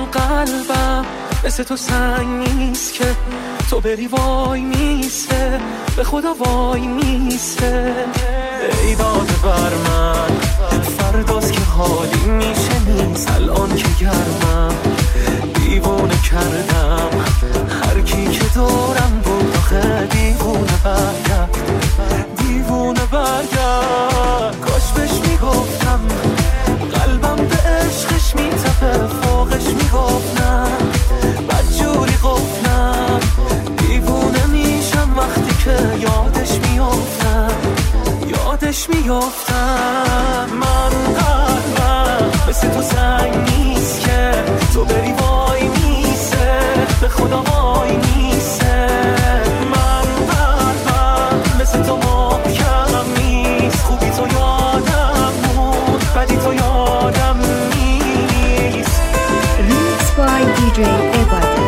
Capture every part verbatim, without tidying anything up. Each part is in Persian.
قلبم مثل تو سنگ نیست که تو بری وای میسته، به خدا وای میسته. ای داده بر من فرداست که حالی میشه نیست، الان که گرمم دیوونه کردم هر کی که دورم بود، آخه دیوونه برگرد، دیوونه برگرد. کاش بهش میگفتم قلبم به عشقش میتپه، فوقش میگفتم بدجوری گفتم، دیوونه میشم وقتی که یادش میافتم، یادش میافتم. من قلبم مثل تو سنگ نیست که تو بری وای میسه، به خدا وای میسه. من قلبم مثل تو محکم نیست، خوبی تو یادم بود، بدی تو یادم نیست. ریمیکس بای دی جی عباده.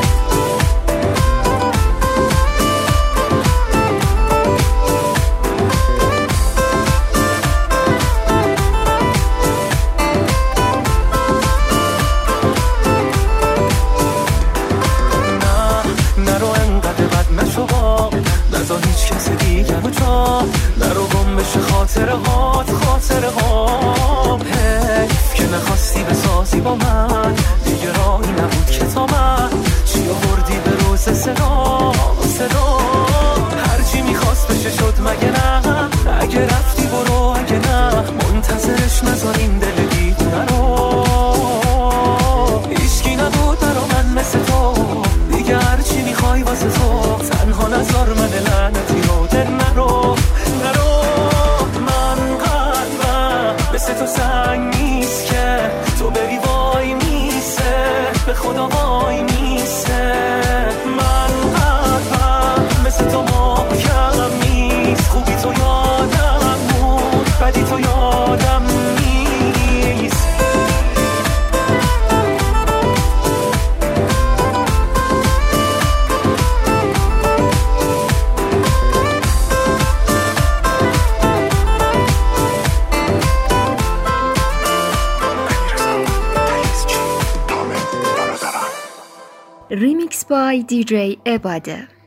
خاطره هات خاطره هام، حیف که نخواستی بسازی با من، دیگه راهی نبود که تا من چی آوردی به روز صدا صدا. هرچی میخواست بشه شد مگه نه، اگه رفتی برو اگه نه، منتظرش نذاریم دل دیوونه رو. هیچکی نبود برا من مثل تو، دیگه هرچی میخوای واسه تو، تنها نذار من لعنتی رو دل نرو نرو. مثل تو سنگ نیست که تو بری وای میسه، به خدا وای میسه. من قلبم مثل تو محکم نیست، خوبی تو یادم بود، بدی تو یادم نیست. ریمیکس بای دی جی عباده.